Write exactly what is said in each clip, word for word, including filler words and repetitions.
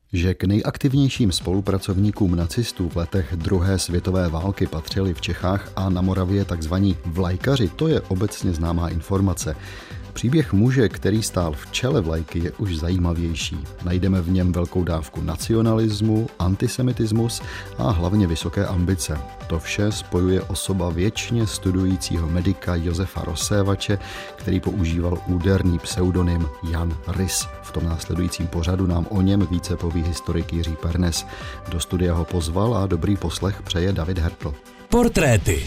Že k nejaktivnějším spolupracovníkům nacistů v letech druhé světové války patřili v Čechách a na Moravě takzvaní vlajkaři, to je obecně známá informace. Příběh muže, který stál v čele vlajky, je už zajímavější. Najdeme v něm velkou dávku nacionalismu, antisemitismus a hlavně vysoké ambice. To vše spojuje osoba věčně studujícího medika Josefa Rosévače, který používal úderný pseudonym Jan Rys. V tom následujícím pořadu nám o něm více poví historik Jiří Pernes. Do studia ho pozval a dobrý poslech přeje David Hertl. Portréty.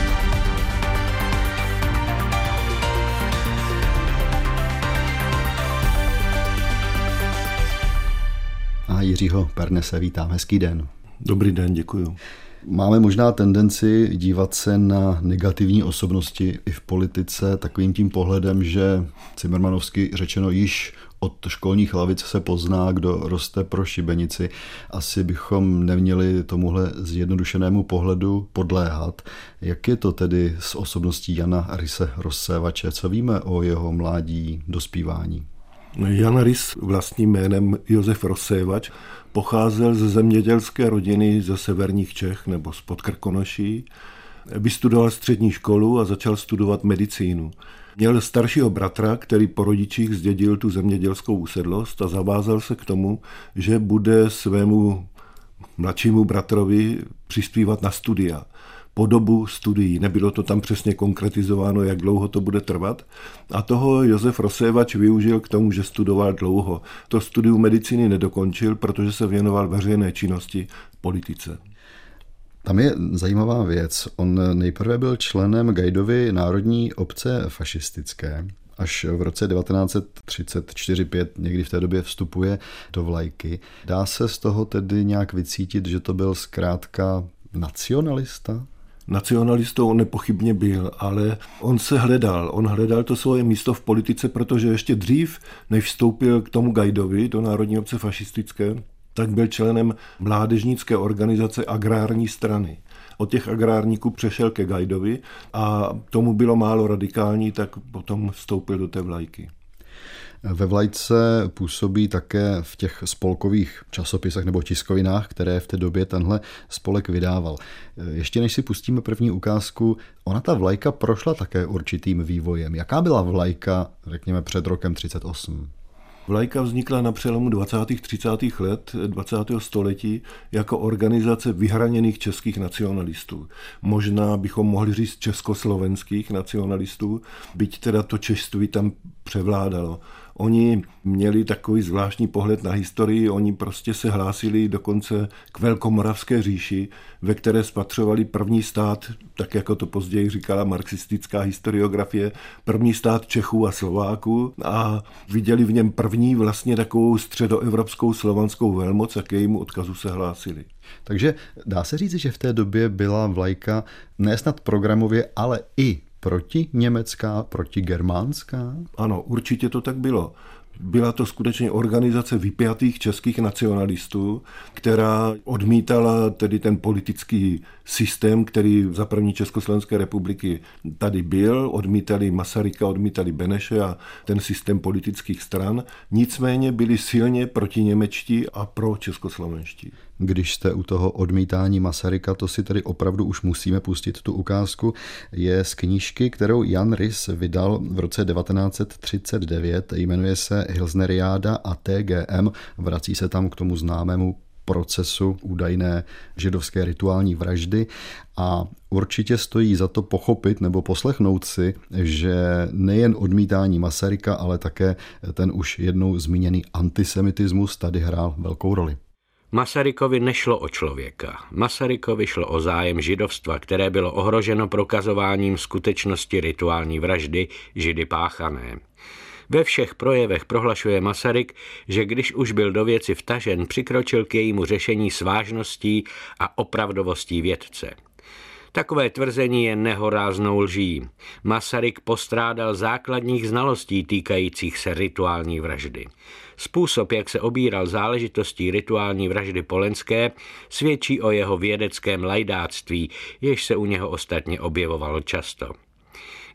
A Jiřího Pernese vítám. Hezký den. Dobrý den, děkuju. Máme možná tendenci dívat se na negativní osobnosti i v politice takovým tím pohledem, že cimrmanovsky řečeno již od školních lavic se pozná, kdo roste pro šibenici. Asi bychom neměli tomuhle zjednodušenému pohledu podléhat. Jak je to tedy s osobností Jana Ryse Rosévače? Co víme o jeho mládí, dospívání? Jan Rys vlastním jménem Josef Rosévač pocházel ze zemědělské rodiny ze severních Čech nebo z Podkrkonoší. Vystudoval střední školu a začal studovat medicínu. Měl staršího bratra, který po rodičích zdědil tu zemědělskou usedlost a zavázal se k tomu, že bude svému mladšímu bratrovi přispívat na studia. Po dobu studií. Nebylo to tam přesně konkretizováno, jak dlouho to bude trvat. A toho Josef Rosévač využil k tomu, že studoval dlouho. To studium medicíny nedokončil, protože se věnoval veřejné činnosti v politice. Tam je zajímavá věc. On nejprve byl členem Gajdovy národní obce fašistické. Až v roce devatenáct set třicet čtyři pět někdy v té době vstupuje do vlajky. Dá se z toho tedy nějak vycítit, že to byl zkrátka nacionalista? Nacionalistou on nepochybně byl, ale on se hledal. On hledal to svoje místo v politice, protože ještě dřív, než vstoupil k tomu Gajdovi, do Národní obce fašistické, tak byl členem mládežnické organizace Agrární strany. Od těch agrárníků přešel ke Gajdovi a tomu bylo málo radikální, tak potom vstoupil do té vlajky. Ve vlajce působí také v těch spolkových časopisech nebo tiskovinách, které v té době tenhle spolek vydával. Ještě než si pustíme první ukázku, ona ta vlajka prošla také určitým vývojem. Jaká byla vlajka, řekněme, před rokem třicet osm? Vlajka vznikla na přelomu dvacátých třicátých let dvacátého století jako organizace vyhraněných českých nacionalistů. Možná bychom mohli říct československých nacionalistů, byť teda to češství tam převládalo. Oni měli takový zvláštní pohled na historii, oni prostě se hlásili dokonce k Velkomoravské říši, ve které spatřovali první stát, tak jako to později říkala marxistická historiografie, první stát Čechů a Slováků a viděli v něm první vlastně takovou středoevropskou slovanskou velmoc a k jejímu odkazu se hlásili. Takže dá se říct, že v té době byla vlajka ne snad programově, ale i protiněmecká, protigermánská? Ano, určitě to tak bylo. Byla to skutečně organizace vypjatých českých nacionalistů, která odmítala tedy ten politický systém, který za první Československé republiky tady byl. Odmítali Masaryka, odmítali Beneše a ten systém politických stran. Nicméně byli silně protiněmečtí a pro českoslovenští. Když jste u toho odmítání Masaryka, to si tedy opravdu už musíme pustit tu ukázku, je z knížky, kterou Jan Rys vydal v roce devatenáct set třicet devět, jmenuje se Hilsneriáda a T G M, vrací se tam k tomu známému procesu údajné židovské rituální vraždy a určitě stojí za to pochopit nebo poslechnout si, že nejen odmítání Masaryka, ale také ten už jednou zmíněný antisemitismus tady hrál velkou roli. Masarykovi nešlo o člověka. Masarykovi šlo o zájem židovstva, které bylo ohroženo prokazováním skutečnosti rituální vraždy židy páchané. Ve všech projevech prohlašuje Masaryk, že když už byl do věci vtažen, přikročil k jejímu řešení s vážností a opravdovostí vědce. Takové tvrzení je nehoráznou lží. Masaryk postrádal základních znalostí týkajících se rituální vraždy. Způsob, jak se obíral záležitostí rituální vraždy Polenské, svědčí o jeho vědeckém lajdáctví, jež se u něho ostatně objevovalo často.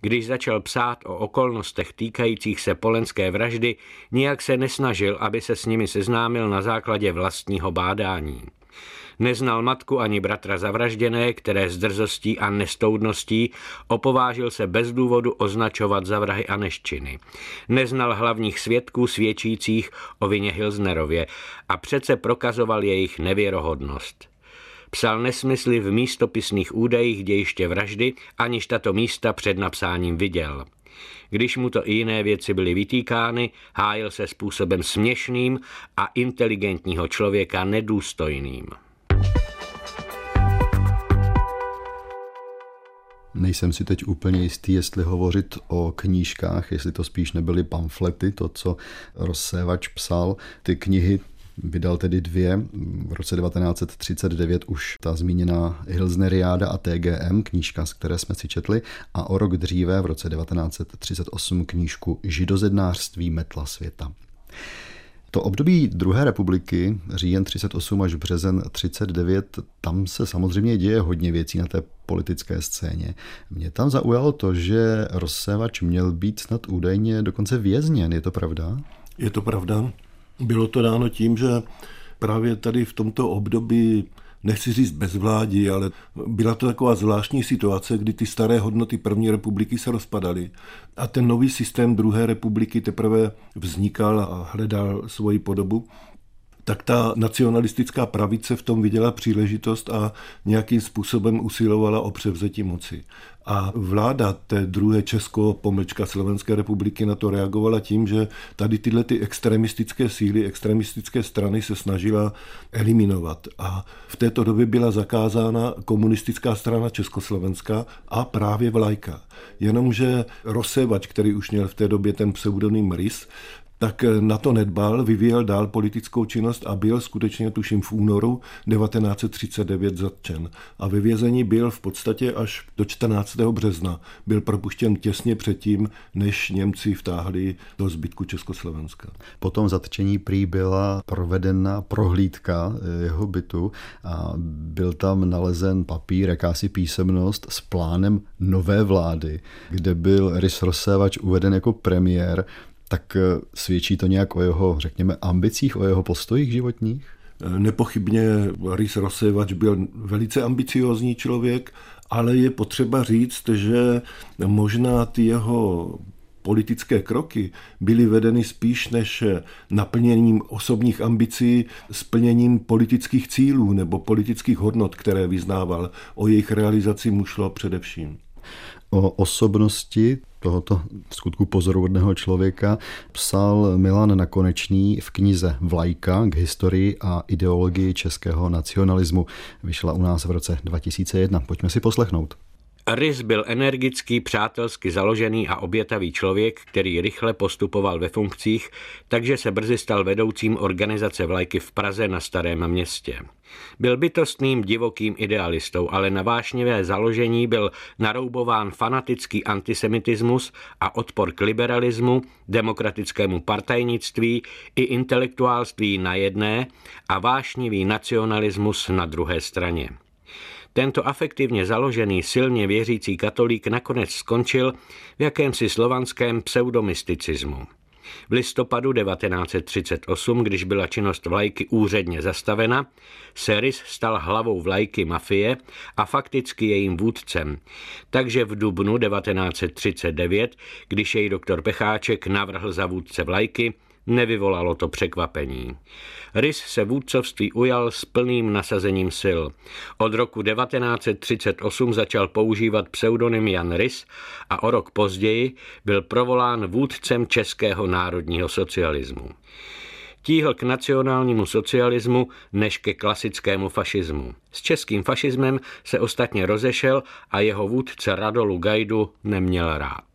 Když začal psát o okolnostech týkajících se polenské vraždy, nijak se nesnažil, aby se s nimi seznámil na základě vlastního bádání. Neznal matku ani bratra zavražděné, které s drzostí a nestoudností opovážil se bez důvodu označovat za vrahy a neštiny. Neznal hlavních svědků svědčících o vině Hilsnerově a přece prokazoval jejich nevěrohodnost. Psal nesmysly v místopisných údajích dějiště vraždy, aniž tato místa před napsáním viděl. Když mu to i jiné věci byly vytýkány, hájil se způsobem směšným a inteligentního člověka nedůstojným. Nejsem si teď úplně jistý, jestli hovořit o knížkách, jestli to spíš nebyly pamflety, to, co Rozsévač psal. Ty knihy vydal tedy dvě. V roce devatenáct set třicet devět už ta zmíněná Hilsneriáda a T G M, knížka, z které jsme si četli, a o rok dříve, v roce devatenáct set třicet osm, knížku Židozednářství metla světa. To období druhé republiky, říjen třicet osm až březen třicet devět, tam se samozřejmě děje hodně věcí na té politické scéně. Mě tam zaujalo to, že Rozsévač měl být snad údajně dokonce vězněn, je to pravda? Je to pravda. Bylo to dáno tím, že právě tady v tomto období, nechci říct bezvládí, ale byla to taková zvláštní situace, kdy ty staré hodnoty první republiky se rozpadaly a ten nový systém druhé republiky teprve vznikal a hledal svoji podobu. Tak ta nacionalistická pravice v tom viděla příležitost a nějakým způsobem usilovala o převzetí moci. A vláda té druhé Česko pomlčka Slovenské republiky na to reagovala tím, že tady tyhle ty extremistické síly, extremistické strany se snažila eliminovat. A v této době byla zakázána komunistická strana Československa a právě vlajka. Jenomže Rozsévač, který už měl v té době ten pseudonym Rys, tak na to nedbal, vyvíjel dál politickou činnost a byl skutečně, tuším, v únoru devatenáct set třicet devět zatčen. A ve vězení byl v podstatě až do čtrnáctého března. Byl propuštěn těsně předtím, než Němci vtáhli do zbytku Československa. Po tom zatčení prý byla provedena prohlídka jeho bytu a byl tam nalezen papír, jakási písemnost s plánem nové vlády, kde byl Rys Rozsévač uveden jako premiér. Tak svědčí to nějak o jeho, řekněme, ambicích, o jeho postojích životních? Nepochybně Rys Rozsévač byl velice ambiciózní člověk, ale je potřeba říct, že možná ty jeho politické kroky byly vedeny spíš než naplněním osobních ambicí, splněním politických cílů nebo politických hodnot, které vyznával. O jejich realizaci mu šlo především. O osobnosti tohoto v skutku pozoruhodného člověka psal Milan Nakonečný v knize Vlajka k historii a ideologii českého nacionalismu. Vyšla u nás v roce dva tisíce jedna. Pojďme si poslechnout. Rys byl energický, přátelsky založený a obětavý člověk, který rychle postupoval ve funkcích, takže se brzy stal vedoucím organizace Vlajky v Praze na Starém Městě. Byl bytostným divokým idealistou, ale na vášnivé založení byl naroubován fanatický antisemitismus a odpor k liberalismu, demokratickému partajnictví i intelektuálství na jedné a vášnivý nacionalismus na druhé straně. Tento afektivně založený, silně věřící katolík nakonec skončil v jakémsi slovanském pseudomysticismu. V listopadu devatenáct set třicet osm, když byla činnost Vlajky úředně zastavena, se Rys stal hlavou Vlajky mafie a fakticky jejím vůdcem. Takže v dubnu devatenáct set třicet devět, když jej doktor Pecháček navrhl za vůdce Vlajky, nevyvolalo to překvapení. Rys se vůdcovství ujal s plným nasazením sil. Od roku devatenáct set třicet osm začal používat pseudonym Jan Rys a o rok později byl provolán vůdcem českého národního socialismu. Tíhl k nacionálnímu socialismu než ke klasickému fašismu. S českým fašismem se ostatně rozešel a jeho vůdce Radolu Gajdu neměl rád.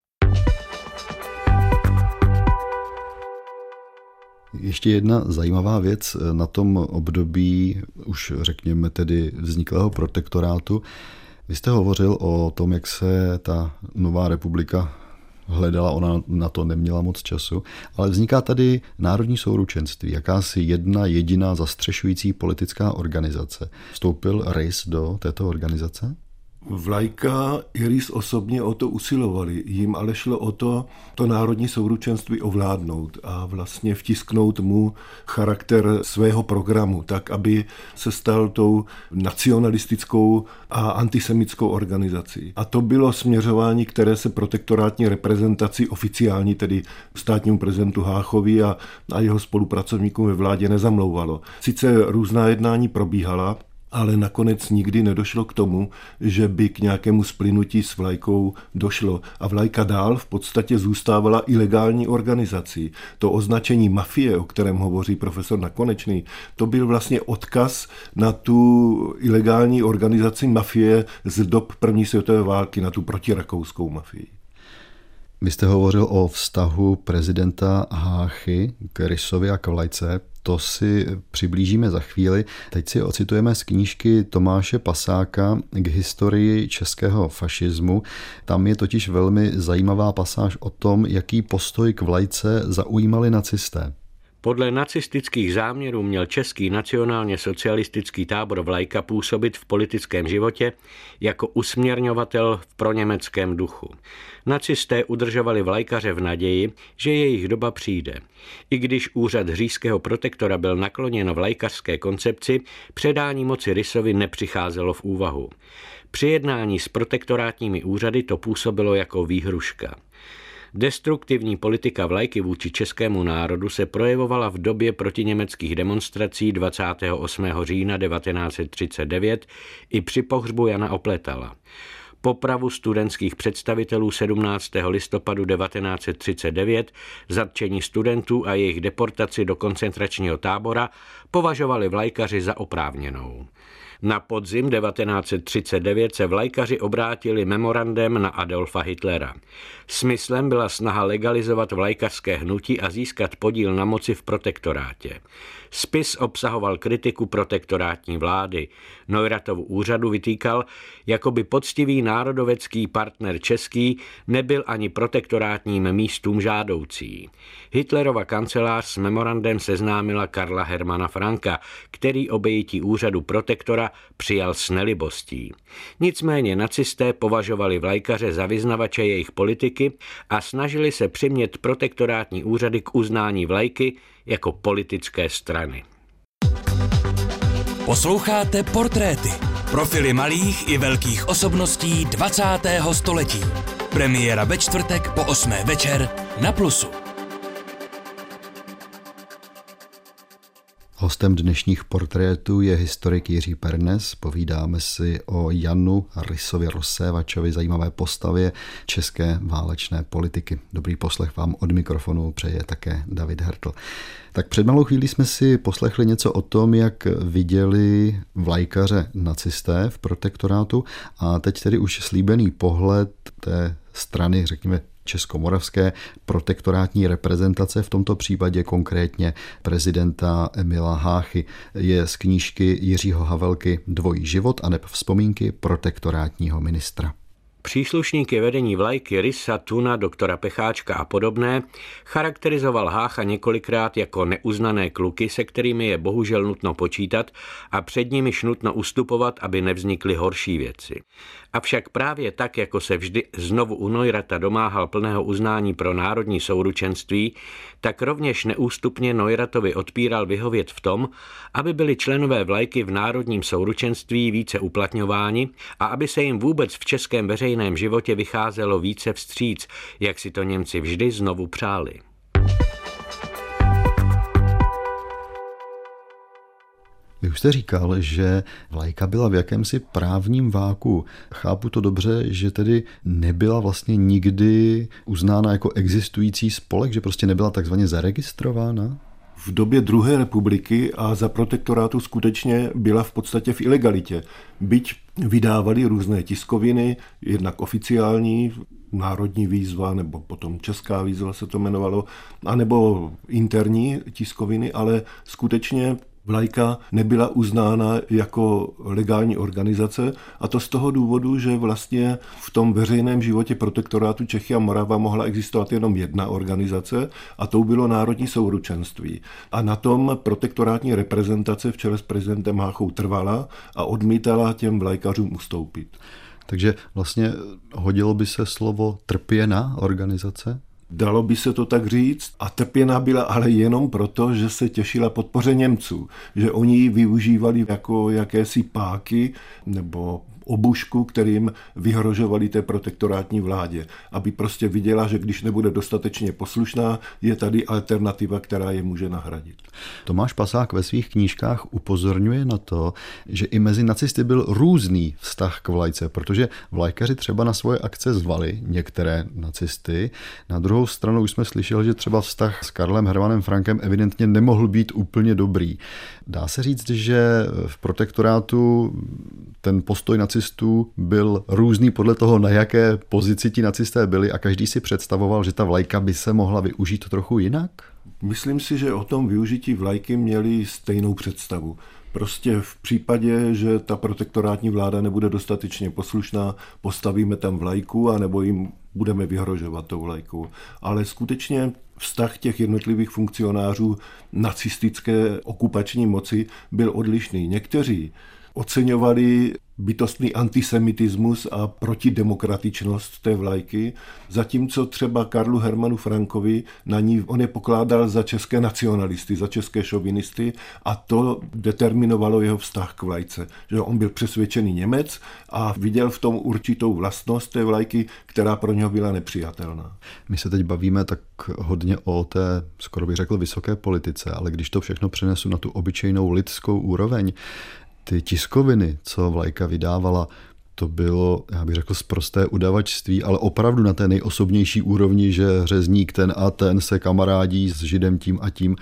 Ještě jedna zajímavá věc na tom období, už řekněme tedy vzniklého protektorátu. Vy jste hovořil o tom, jak se ta nová republika hledala, ona na to neměla moc času, ale vzniká tady Národní souručenství, jakási jedna jediná zastřešující politická organizace. Vstoupil Rys do této organizace? Vlajka i Rys osobně o to usilovali. Jim ale šlo o to, to národní souručenství ovládnout a vlastně vtisknout mu charakter svého programu, tak, aby se stal tou nacionalistickou a antisemitskou organizací. A to bylo směřování, které se protektorátní reprezentaci oficiální, tedy státnímu prezidentu Háchovi a, a jeho spolupracovníkům ve vládě nezamlouvalo. Sice různá jednání probíhala, ale nakonec nikdy nedošlo k tomu, že by k nějakému splynutí s vlajkou došlo. A vlajka dál v podstatě zůstávala ilegální organizací. To označení mafie, o kterém hovoří profesor Nakonečný, to byl vlastně odkaz na tu ilegální organizaci mafie z dob první světové války, na tu protirakouskou mafii. Vy jste hovořil o vztahu prezidenta Háchy k Rysovi a k vlajce. To si přiblížíme za chvíli. Teď si ocitujeme z knížky Tomáše Pasáka k historii českého fašismu. Tam je totiž velmi zajímavá pasáž o tom, jaký postoj k vlajce zaujímali nacisté. Podle nacistických záměrů měl český nacionálně socialistický tábor Vlajka působit v politickém životě jako usměrňovatel v proněmeckém duchu. Nacisté udržovali vlajkaře v naději, že jejich doba přijde. I když úřad říšského protektora byl nakloněn vlajkařské koncepci, předání moci Rysovi nepřicházelo v úvahu. Při jednání s protektorátními úřady to působilo jako výhruška. Destruktivní politika vlajky vůči českému národu se projevovala v době protiněmeckých demonstrací dvacátého osmého října devatenáct set třicet devět i při pohřbu Jana Opletala. Popravu studentských představitelů sedmnáctého listopadu devatenáct set třicet devět, zatčení studentů a jejich deportaci do koncentračního tábora považovali vlajkaři za oprávněnou. Na podzim devatenáct set třicet devět se vlajkaři obrátili memorandem na Adolfa Hitlera. Smyslem byla snaha legalizovat vlajkařské hnutí a získat podíl na moci v protektorátě. Spis obsahoval kritiku protektorátní vlády. Neuratovu úřadu vytýkal, jako by poctivý národovecký partner český nebyl ani protektorátním místům žádoucí. Hitlerova kancelář s memorandem seznámila Karla Hermana Franka, který obejití úřadu protektora přijal s nelibostí. Nicméně nacisté považovali vlajkaře za vyznavače jejich politiky a snažili se přimět protektorátní úřady k uznání vlajky jako politické strany. Posloucháte Portréty. Profily malých i velkých osobností dvacátého století. Premiéra ve čtvrtek po osmé večer na Plusu. Hostem dnešních portrétů je historik Jiří Pernes. Povídáme si o Janu Rysovi Rozsévačovi, zajímavé postavě české válečné politiky. Dobrý poslech vám od mikrofonu přeje také David Hertl. Tak před malou chvílí jsme si poslechli něco o tom, jak viděli vlajkaře nacisté v protektorátu a teď tedy už slíbený pohled té strany, řekněme, českomoravské protektorátní reprezentace, v tomto případě konkrétně prezidenta Emila Háchy, je z knížky Jiřího Havelky Dvojí život a neb vzpomínky protektorátního ministra. Příslušníky vedení vlajky Rysa, Tuna, doktora Pecháčka a podobné charakterizoval Hácha několikrát jako neuznané kluky, se kterými je bohužel nutno počítat a před nimiž nutno ustupovat, aby nevznikly horší věci. Avšak právě tak, jako se vždy znovu u Neurata domáhal plného uznání pro národní souručenství, tak rovněž neústupně Neuratovi odpíral vyhovět v tom, aby byli členové vlajky v národním souručenství více uplatňováni a aby se jim vůbec v českém veřejném životě vycházelo více vstříc, jak si to Němci vždy znovu přáli. Vy už jste říkal, že vlajka byla v jakémsi právním váku. Chápu to dobře, že tedy nebyla vlastně nikdy uznána jako existující spolek, že prostě nebyla takzvaně zaregistrována? V době druhé republiky a za protektorátu skutečně byla v podstatě v ilegalitě. Byť vydávali různé tiskoviny, jednak oficiální, Národní výzva, nebo potom Česká výzva se to jmenovalo, anebo interní tiskoviny, ale skutečně vlajka nebyla uznána jako legální organizace a to z toho důvodu, že vlastně v tom veřejném životě protektorátu Čechy a Morava mohla existovat jenom jedna organizace a tou bylo Národní souručenství. A na tom protektorátní reprezentace v čele s prezidentem Háchou trvala a odmítala těm vlajkařům ustoupit. Takže vlastně hodilo by se slovo trpěná organizace? Dalo by se to tak říct a trpěná byla ale jenom proto, že se těšila podpoře Němců, že oni ji využívali jako jakési páky nebo obušku, kterým vyhrožovali té protektorátní vládě, aby prostě viděla, že když nebude dostatečně poslušná, je tady alternativa, která je může nahradit. Tomáš Pasák ve svých knížkách upozorňuje na to, že i mezi nacisty byl různý vztah k vlajce, protože vlajkaři třeba na svoje akce zvali některé nacisty. Na druhou stranu už jsme slyšeli, že třeba vztah s Karlem Hermanem Frankem evidentně nemohl být úplně dobrý. Dá se říct, že v protektorátu ten postoj nacistů byl různý podle toho, na jaké pozici ti nacisté byli a každý si představoval, že ta vlajka by se mohla využít trochu jinak? Myslím si, že o tom využití vlajky měli stejnou představu. Prostě v případě, že ta protektorátní vláda nebude dostatečně poslušná, postavíme tam vlajku a nebo jim budeme vyhrožovat tou vlajkou. Ale skutečně vztah těch jednotlivých funkcionářů nacistické okupační moci byl odlišný. Někteří oceňovali bytostný antisemitismus a protidemokratičnost té vlajky, zatímco třeba Karlu Hermanu Frankovi na ní on je pokládal za české nacionalisty, za české šovinisty a to determinovalo jeho vztah k vlajce. Že on byl přesvědčený Němec a viděl v tom určitou vlastnost té vlajky, která pro něho byla nepřijatelná. My se teď bavíme tak hodně o té, skoro bych řekl, vysoké politice, ale když to všechno přenesu na tu obyčejnou lidskou úroveň, ty tiskoviny, co vlajka vydávala, to bylo, já bych řekl, sprosté udavačství, ale opravdu na té nejosobnější úrovni, že řezník ten a ten se kamarádí s Židem tím a tím.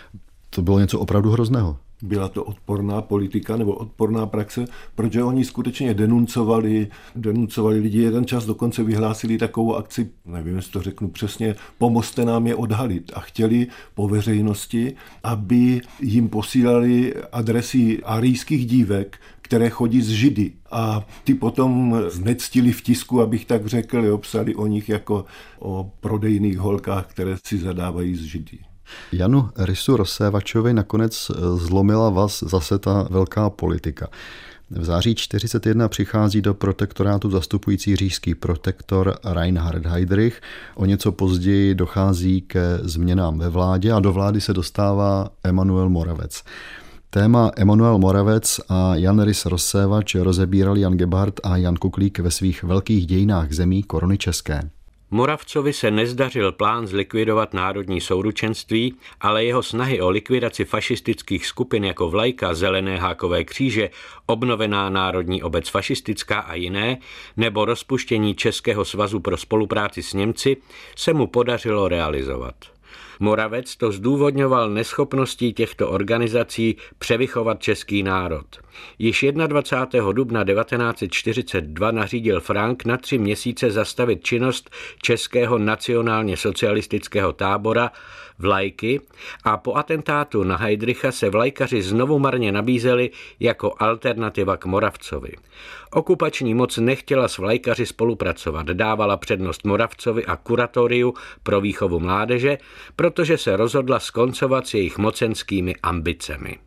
To bylo něco opravdu hrozného. Byla to odporná politika nebo odporná praxe, protože oni skutečně denuncovali, denuncovali lidi. Jeden čas dokonce vyhlásili takovou akci, nevím, jestli to řeknu přesně, pomozte nám je odhalit a chtěli po veřejnosti, aby jim posílali adresy arijských dívek, které chodí z Židy. A ty potom znectili v tisku, abych tak řekl, jo, psali o nich jako o prodejných holkách, které si zadávají z Židy. Janu Rysu Rozsévačovi nakonec zlomila vaz zase ta velká politika. V září čtyřicet jedna přichází do protektorátu zastupující říšský protektor Reinhard Heydrich. O něco později dochází ke změnám ve vládě a do vlády se dostává Emanuel Moravec. Téma Emanuel Moravec a Jan Rys Rozsévač rozebírali Jan Gebhardt a Jan Kuklík ve svých velkých dějinách zemí Koruny české. Moravcovi se nezdařil plán zlikvidovat národní souručenství, ale jeho snahy o likvidaci fašistických skupin jako Vlajka, Zelené hákové kříže, obnovená Národní obec fašistická a jiné, nebo rozpuštění Českého svazu pro spolupráci s Němci se mu podařilo realizovat. Moravec to zdůvodňoval neschopností těchto organizací převychovat český národ. Již dvacátého prvního dubna devatenáct set čtyřicet dva nařídil Frank na tři měsíce zastavit činnost českého nacionálně socialistického tábora Vlajky a po atentátu na Heydricha se vlajkaři znovu marně nabízeli jako alternativa k Moravcovi. Okupační moc nechtěla s vlajkaři spolupracovat, dávala přednost Moravcovi a kuratoriu pro výchovu mládeže, protože se rozhodla skoncovat s jejich mocenskými ambicemi.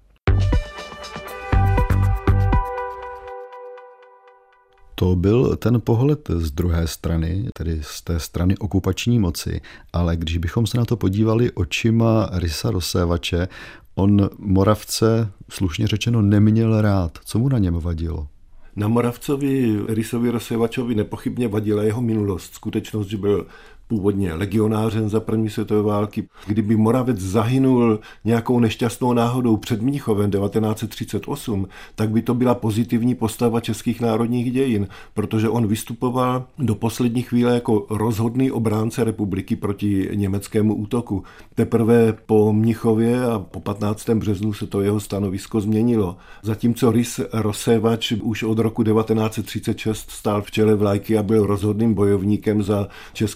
To byl ten pohled z druhé strany, tedy z té strany okupační moci, ale když bychom se na to podívali očima Rysa Rozsévače, on Moravce, slušně řečeno, neměl rád. Co mu na něm vadilo? Na Moravcovi Rysovi Rozsévačovi nepochybně vadila jeho minulost. Skutečnost, že byl původně legionářem za první světové války. Kdyby Moravec zahynul nějakou nešťastnou náhodou před Mnichovem devatenáct set třicet osm, tak by to byla pozitivní postava českých národních dějin, protože on vystupoval do poslední chvíle jako rozhodný obránce republiky proti německému útoku. Teprve po Mnichově a po patnáctého březnu se to jeho stanovisko změnilo. Zatímco Rys Rozsévač už od roku devatenáct set třicet šest stál v čele Vlajky a byl rozhodným bojovníkem za český nacionalismus,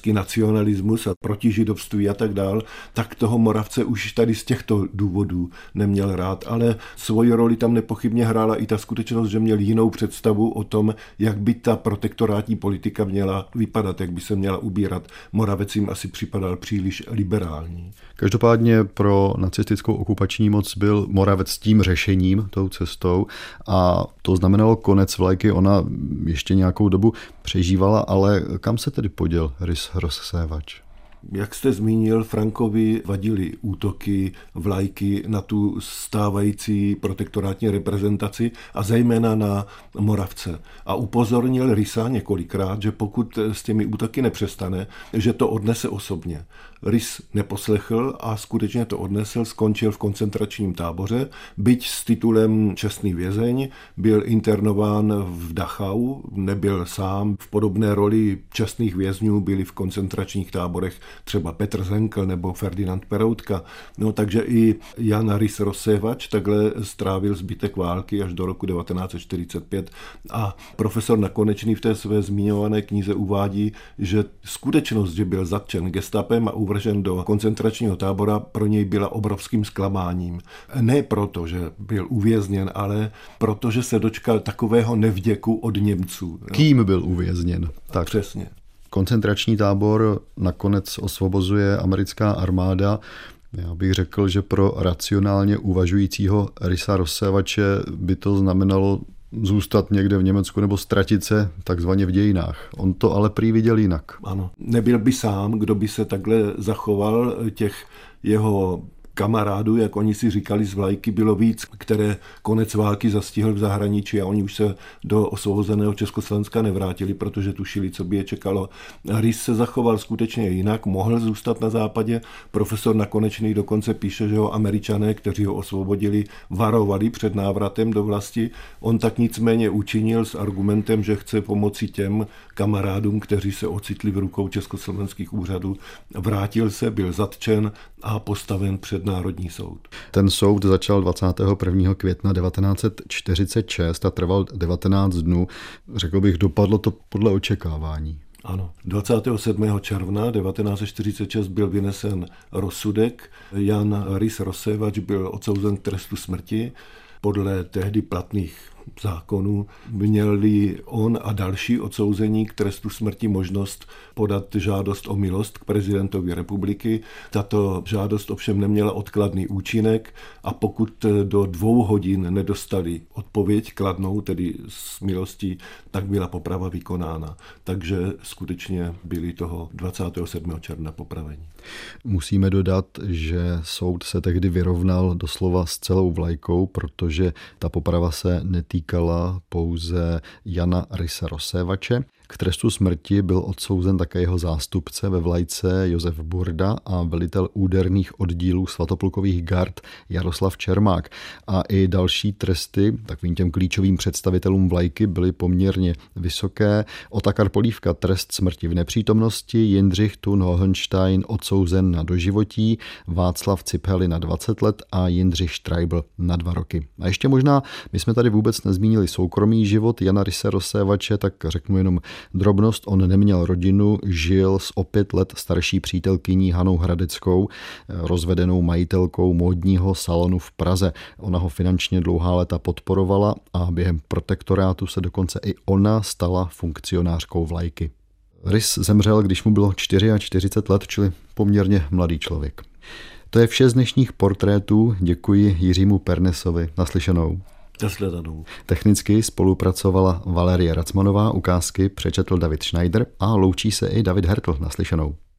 nacionalismus a proti židovství a tak dál, tak toho Moravce už tady z těchto důvodů neměl rád, ale svoji roli tam nepochybně hrála i ta skutečnost, že měl jinou představu o tom, jak by ta protektorátní politika měla vypadat, jak by se měla ubírat. Moravec jim asi připadal příliš liberální. Každopádně pro nacistickou okupační moc byl Moravec tím řešením, tou cestou, a to znamenalo konec vlajky. Ona ještě nějakou dobu přežívala, ale kam se tedy poděl rys rozsévač? Jak jste zmínil, Frankovi vadily útoky vlajky na tu stávající protektorátní reprezentaci a zejména na Moravce. A upozornil Rysa několikrát, že pokud s těmi útoky nepřestane, že to odnese osobně. Rys neposlechl a skutečně to odnesl, skončil v koncentračním táboře, byť s titulem čestný vězeň, byl internován v Dachau, nebyl sám. V podobné roli čestných vězňů byli v koncentračních táborech třeba Petr Zenkl nebo Ferdinand Peroutka. No, takže i Jan Rys rozsévač takhle strávil zbytek války až do roku devatenáct set čtyřicet pět a profesor Nakonečný v té své zmiňované knize uvádí, že skutečnost, že byl zatčen gestapem a uvržen do koncentračního tábora, pro něj byla obrovským zklamáním. Ne proto, že byl uvězněn, ale proto, že se dočkal takového nevděku od Němců. Kým byl uvězněn? Tak. Přesně. Koncentrační tábor nakonec osvobozuje americká armáda. Já bych řekl, že pro racionálně uvažujícího Rysa rozsévače by to znamenalo zůstat někde v Německu nebo ztratit se takzvaně v dějinách. On to ale prý viděl jinak. Ano, nebyl by sám, kdo by se takhle zachoval. Těch jeho kamarádů, jak oni si říkali z vlajky, bylo víc, které konec války zastihl v zahraničí a oni už se do osvobozeného Československa nevrátili, protože tušili, co by je čekalo. Rys se zachoval skutečně jinak, mohl zůstat na západě. Profesor Nakonečný dokonce píše, že ho Američané, kteří ho osvobodili, varovali před návratem do vlasti. On tak nicméně učinil s argumentem, že chce pomoci těm kamarádům, kteří se ocitli v rukou československých úřadů. Vrátil se, byl zatčen a postaven před Národní soud. Ten soud začal dvacátého prvního května devatenáct set čtyřicet šest a trval devatenáct dnů. Řekl bych, dopadlo to podle očekávání. Ano. dvacátého sedmého června devatenáct set čtyřicet šest byl vynesen rozsudek. Jan Rys rozsévač byl odsouzen k trestu smrti. Podle tehdy platných zákonů měli on a další odsouzení k trestu smrti možnost podat žádost o milost k prezidentovi republiky. Tato žádost ovšem neměla odkladný účinek a pokud do dvou hodin nedostali odpověď kladnou, tedy s milostí, tak byla poprava vykonána. Takže skutečně byli toho dvacátého sedmého června popraveni. Musíme dodat, že soud se tehdy vyrovnal doslova s celou vlajkou, protože ta poprava se netýkala pouze Jana Ryse rozsévače. K trestu smrti byl odsouzen také jeho zástupce ve vlajce Josef Burda a velitel úderných oddílů svatoplukových gard Jaroslav Čermák. A i další tresty takovým těm klíčovým představitelům vlajky byly poměrně vysoké. Otakar Polívka trest smrti v nepřítomnosti, Jindřich Thun Hohenstein odsouzen na doživotí, Václav Ciphely na dvacet let a Jindřich Streibl na dva roky. A ještě možná, my jsme tady vůbec nezmínili soukromý život Jana Ryse rozsévače, tak řeknu jenom drobnost, on neměl rodinu, žil s o pět let starší přítelkyní Hanou Hradeckou, rozvedenou majitelkou módního salonu v Praze. Ona ho finančně dlouhá léta podporovala a během protektorátu se dokonce i ona stala funkcionářkou vlajky. Rys zemřel, když mu bylo čtyřicet čtyři let, čili poměrně mladý člověk. To je vše z dnešních portrétů. Děkuji Jiřímu Pernesovi. Naslyšenou. Nasledanou. Technicky spolupracovala Valerie Racmanová, ukázky přečetl David Schneider a loučí se i David Hertl. Naslyšenou.